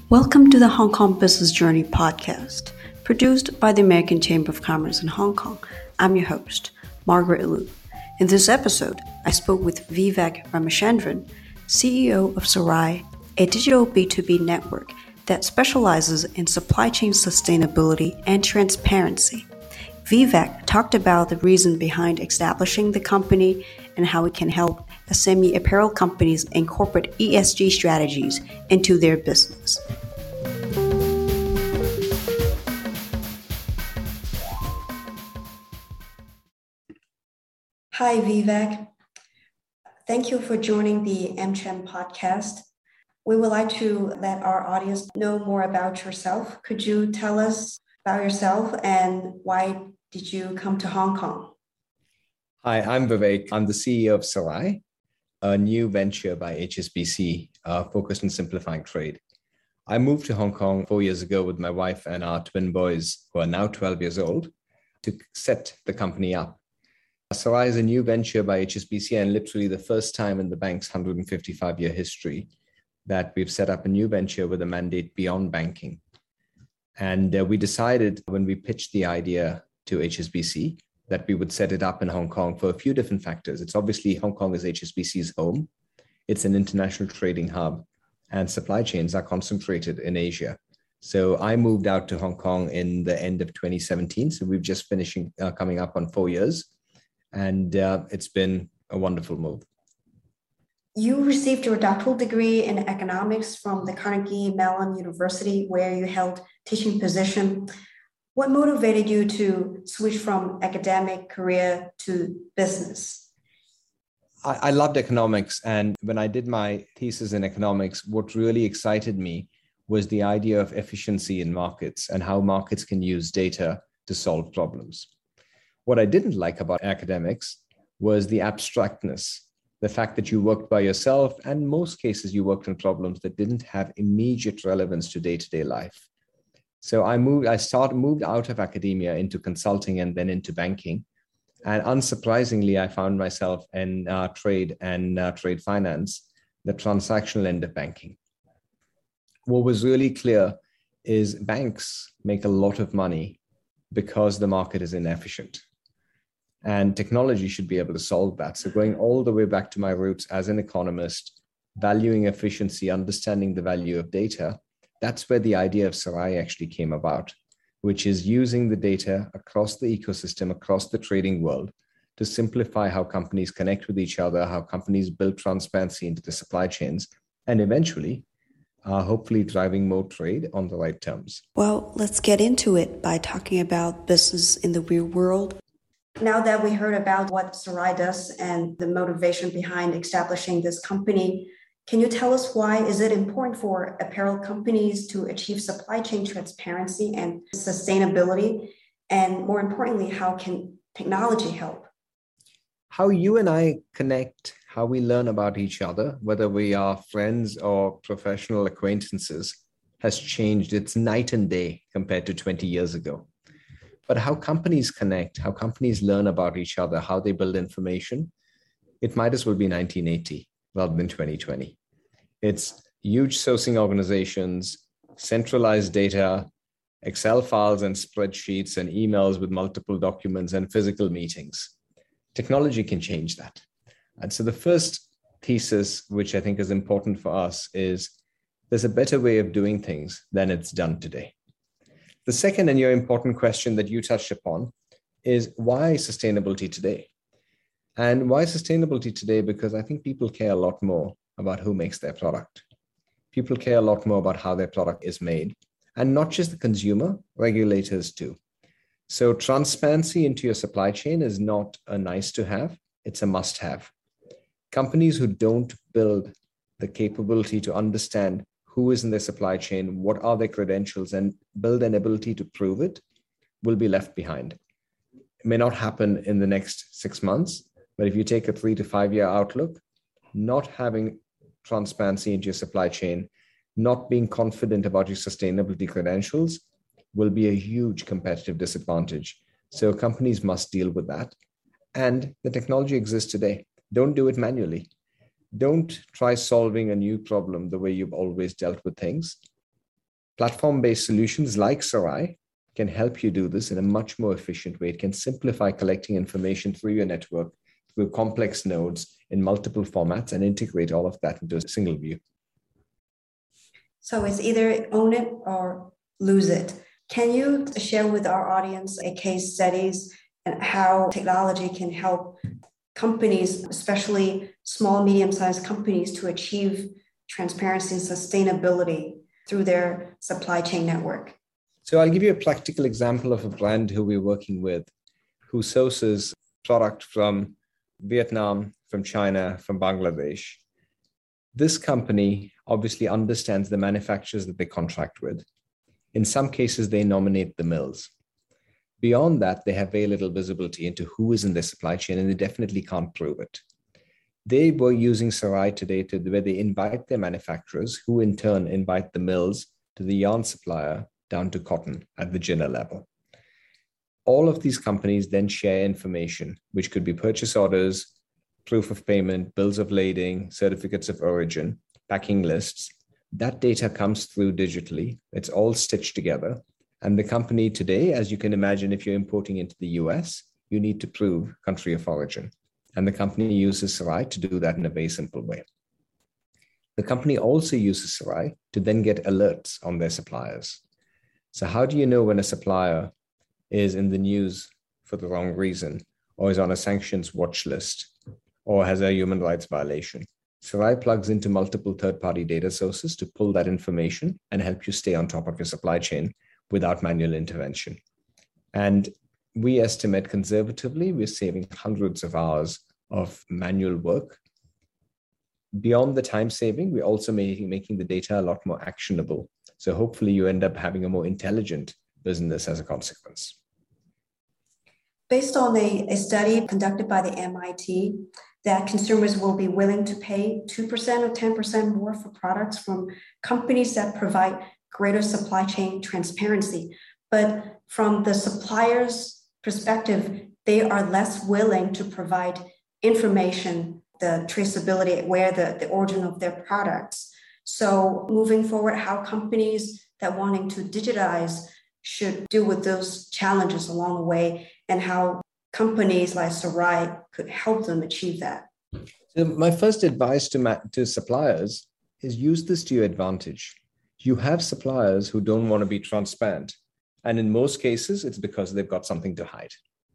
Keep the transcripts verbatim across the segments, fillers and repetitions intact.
Welcome to the Hong Kong Business Journey podcast, produced by the American Chamber of Commerce in Hong Kong. I'm your host, Margaret Liu. In this episode, I spoke with Vivek Ramachandran, C E O of Sarai, a digital B two B network that specializes in supply chain sustainability and transparency. Vivek talked about the reason behind establishing the company and how it can help S M E apparel companies incorporate E S G strategies into their business. Hi, Vivek. Thank you for joining the AmCham podcast. We would like to let our audience know more about yourself. Could you tell us about yourself and why did you come to Hong Kong? Hi, I'm Vivek. I'm the C E O of Sarai, a new venture by H S B C uh, focused on simplifying trade. I moved to Hong Kong four years ago with my wife and our twin boys, who are now twelve years old, to set the company up. Sarai is a new venture by H S B C and literally the first time in the bank's one hundred fifty-five year history that we've set up a new venture with a mandate beyond banking. And uh, we decided when we pitched the idea to H S B C that we would set it up in Hong Kong for a few different factors. It's obviously Hong Kong is H S B C's home. It's an international trading hub and supply chains are concentrated in Asia. So I moved out to Hong Kong in the end of twenty seventeen. So we've just finishing uh, coming up on four years. And uh, it's been a wonderful move. You received your doctoral degree in economics from the Carnegie Mellon University, where you held teaching position. What motivated you to switch from academic career to business? I, I loved economics. And when I did my thesis in economics, what really excited me was the idea of efficiency in markets and how markets can use data to solve problems. What I didn't like about academics was the abstractness, the fact that you worked by yourself, and in most cases you worked on problems that didn't have immediate relevance to day-to-day life. So I moved, I started, moved out of academia into consulting and then into banking. And unsurprisingly, I found myself in uh, trade and uh, trade finance, the transactional end of banking. What was really clear is banks make a lot of money because the market is inefficient. And technology should be able to solve that. So going all the way back to my roots as an economist, valuing efficiency, understanding the value of data, that's where the idea of Sarai actually came about, which is using the data across the ecosystem, across the trading world, to simplify how companies connect with each other, how companies build transparency into the supply chains, and eventually, uh, hopefully driving more trade on the right terms. Well, let's get into it by talking about business in the real world. Now that we heard about what Sarai does and the motivation behind establishing this company, can you tell us why is it important for apparel companies to achieve supply chain transparency and sustainability? And more importantly, how can technology help? How you and I connect, how we learn about each other, whether we are friends or professional acquaintances, has changed. It's night and day compared to twenty years ago. But how companies connect, how companies learn about each other, how they build information, it might as well be nineteen eighty rather than twenty twenty. It's huge sourcing organizations, centralized data, Excel files and spreadsheets and emails with multiple documents and physical meetings. Technology can change that. And so the first thesis, which I think is important for us, is there's a better way of doing things than it's done today. The second and your important question that you touched upon is why sustainability today? And why sustainability today? Because I think people care a lot more about who makes their product. People care a lot more about how their product is made. And not just the consumer, regulators too. So transparency into your supply chain is not a nice to have, it's a must have. Companies who don't build the capability to understand who is in their supply chain, what are their credentials, and build an ability to prove it, will be left behind. It may not happen in the next six months, but if you take a three to five year outlook, not having transparency into your supply chain, not being confident about your sustainability credentials will be a huge competitive disadvantage. So companies must deal with that. And the technology exists today. Don't do it manually. Don't try solving a new problem the way you've always dealt with things. Platform-based solutions like Sarai can help you do this in a much more efficient way. It can simplify collecting information through your network, through complex nodes in multiple formats, and integrate all of that into a single view. So it's either own it or lose it. Can you share with our audience a case studies and how technology can help companies, especially small, medium-sized companies, to achieve transparency and sustainability through their supply chain network? So I'll give you a practical example of a brand who we're working with, who sources product from Vietnam, from China, from Bangladesh. This company obviously understands the manufacturers that they contract with. In some cases, they nominate the mills. Beyond that, they have very little visibility into who is in their supply chain, and they definitely can't prove it. They were using Sarai today to where they invite their manufacturers, who in turn invite the mills to the yarn supplier down to cotton at the Jinnah level. All of these companies then share information, which could be purchase orders, proof of payment, bills of lading, certificates of origin, packing lists. That data comes through digitally. It's all stitched together. And the company today, as you can imagine, if you're importing into the U S, you need to prove country of origin. And the company uses Sarai to do that in a very simple way. The company also uses Sarai to then get alerts on their suppliers. So how do you know when a supplier is in the news for the wrong reason, or is on a sanctions watch list, or has a human rights violation? Sarai plugs into multiple third-party data sources to pull that information and help you stay on top of your supply chain without manual intervention. And we estimate conservatively, we're saving hundreds of hours of manual work. Beyond the time saving, we're also making, making the data a lot more actionable. So hopefully you end up having a more intelligent business as a consequence. Based on a, a study conducted by the M I T, that consumers will be willing to pay two percent or ten percent more for products from companies that provide greater supply chain transparency. But from the supplier's perspective, they are less willing to provide information, the traceability, where the, the origin of their products. So moving forward, how companies that wanting to digitize should deal with those challenges along the way, and how companies like Sarai could help them achieve that. So my first advice to, ma- to suppliers is use this to your advantage. You have suppliers who don't want to be transparent. And in most cases, it's because they've got something to hide.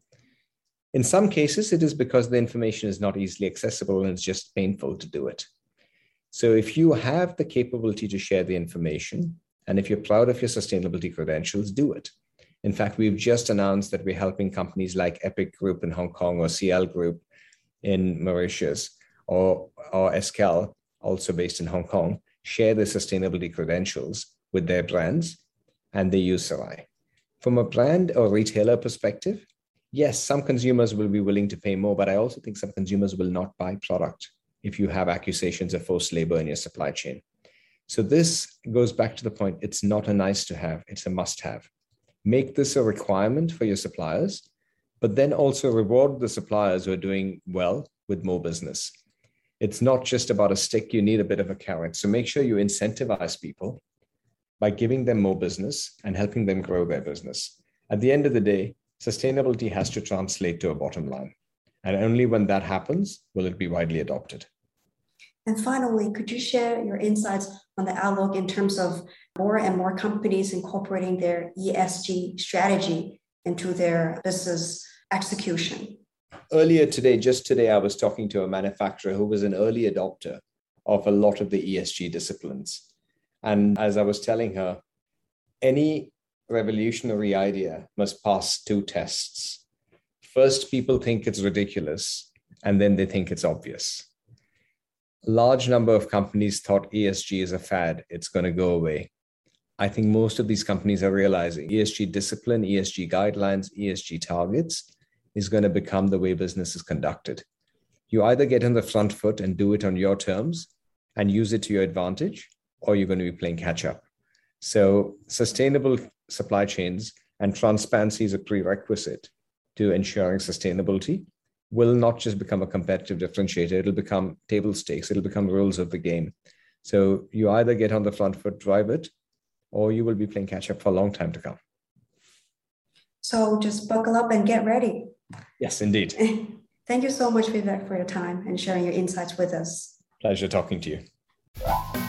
In some cases, it is because the information is not easily accessible and it's just painful to do it. So if you have the capability to share the information, and if you're proud of your sustainability credentials, do it. In fact, we've just announced that we're helping companies like Epic Group in Hong Kong, or C L Group in Mauritius, or, or Escal, also based in Hong Kong, share their sustainability credentials with their brands, and they use Sarai. From a brand or retailer perspective, yes, some consumers will be willing to pay more, but I also think some consumers will not buy product if you have accusations of forced labor in your supply chain. So this goes back to the point, it's not a nice to have, it's a must have. Make this a requirement for your suppliers, but then also reward the suppliers who are doing well with more business. It's not just about a stick, you need a bit of a carrot. So make sure you incentivize people by giving them more business and helping them grow their business. At the end of the day, sustainability has to translate to a bottom line. And only when that happens will it be widely adopted. And finally, could you share your insights on the outlook in terms of more and more companies incorporating their E S G strategy into their business execution? Earlier today, just today, I was talking to a manufacturer who was an early adopter of a lot of the E S G disciplines. And as I was telling her, any revolutionary idea must pass two tests. First, people think it's ridiculous, and then they think it's obvious. A large number of companies thought E S G is a fad, it's going to go away. I think most of these companies are realizing E S G discipline, E S G guidelines, E S G targets is going to become the way business is conducted. You either get on the front foot and do it on your terms and use it to your advantage, or you're going to be playing catch up. So sustainable supply chains and transparency is a prerequisite to ensuring sustainability. Will not just become a competitive differentiator, it'll become table stakes, it'll become rules of the game. So you either get on the front foot, drive it, or you will be playing catch up for a long time to come. So just buckle up and get ready. Yes, indeed. Thank you so much, Vivek, for your time and sharing your insights with us. Pleasure talking to you.